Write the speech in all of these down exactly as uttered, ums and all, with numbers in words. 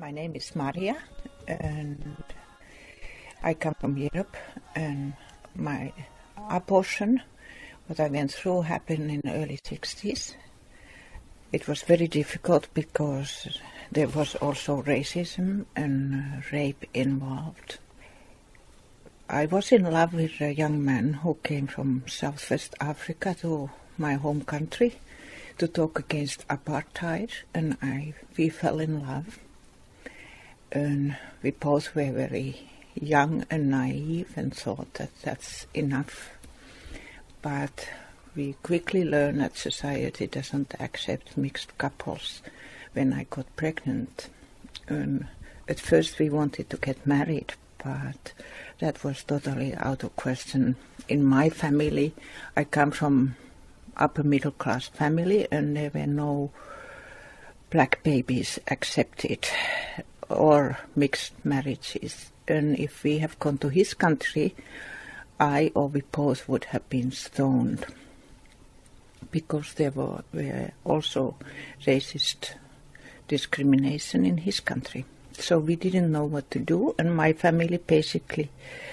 My name is Maria, and I come from Europe, and my abortion, what I went through, happened in the early sixties. It was very difficult because there was also racism and uh, rape involved. I was in love with a young man who came from Southwest Africa to my home country to talk against apartheid, and I we fell in love. And we both were very young and naive and thought that that's enough. But we quickly learned that society doesn't accept mixed couples. When I got pregnant, and at first we wanted to get married, but that was totally out of question. In my family, I come from upper middle class family, and there were no black babies accepted or mixed marriages. And if we have gone to his country, I or we both would have been stoned, because there were, were also racist discrimination in his country. So we didn't know what to do, and my family basically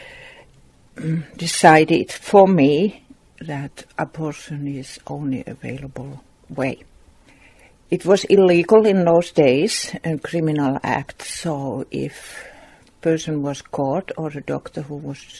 decided for me that abortion is only available way. It was illegal in those days, a criminal act, so if a person was caught or a doctor who was